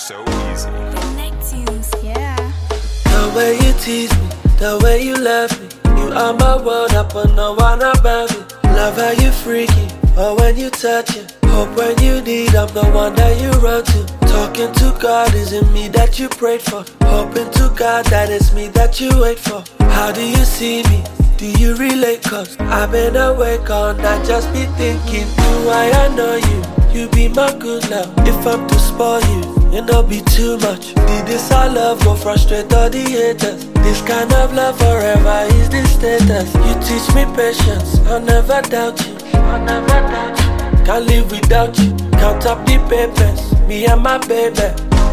so easy. Connections, yeah. The way you tease me, the way you love me, you are my world, I put no one above it. Love how you freaky, or when you touch it. Hope when you need, I'm the one that you run to. Talking to God, is it me that you prayed for? Hoping to God that it's me that you wait for. How do you see me? Do you relate? Cause I've been awake all night, just be thinking, do I know you? You be my good love. If I'm to spoil you, it not be too much. Did this our love go frustrate all the haters? This kind of love forever is the status. You teach me patience, I'll never doubt you. I'll never doubt you. Can't live without you. Count up the papers, me and my baby.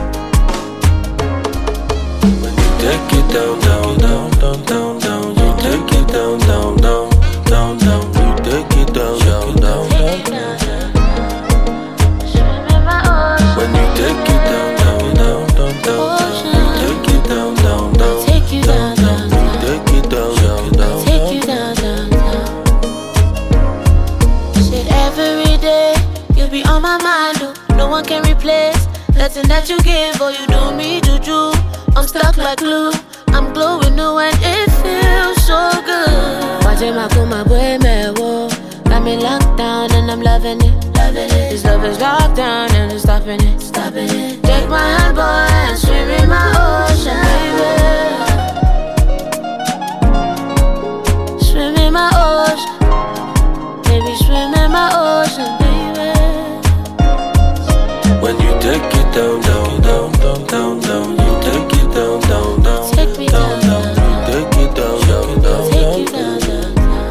When you take it down, down, down, down, down, down. You take it down, down, down, down, down. You take it down, down, down, down. When you take it down, down, down, down, down, you take it down, down, down, take you down, down, you take it down, down, down, take you down, down, down. Shit, every day you be on my mind, oh. No one can replace nothing that you give, or you do me juju. I'm stuck like glue, I'm glowing new and it feels so good. Watching my boy, me, whoa. Got me locked down and I'm loving it. This love is locked down and I'm stopping it. Take my hand, boy, and swim in my ocean, baby. Swim in my ocean, baby, swim in my ocean, baby. When you take it down, down, down, down, down, down, you take it down, down, down, Take me down, down, you take it down, down, down, take you down, down, down.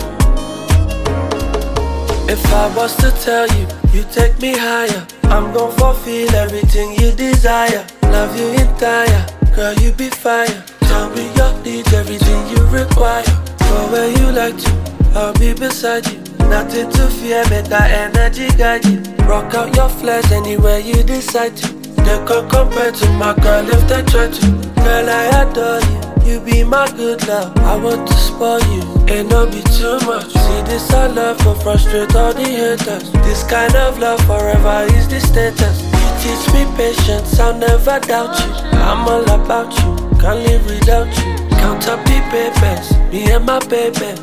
If I was to tell you, you take me higher, I'm gon' fulfill everything you desire. Love you entire, girl, you be fire. Tell me your needs, everything you require. Go where you like to, I'll be beside you. Nothing to fear, make that energy guide you. Rock out your flesh anywhere you decide to. They can't compare to my girl if they try to. Girl, I adore you, you be my good love. I want to spoil you, ain't no be too much. See this our love will frustrate all the haters. This kind of love forever is the status. You teach me patience, I'll never doubt you. I'm all about you, can't live without you. Count up the papers, me and my baby.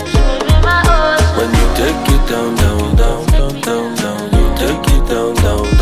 When you take it down, down, down, down, down, down, you take it down, down.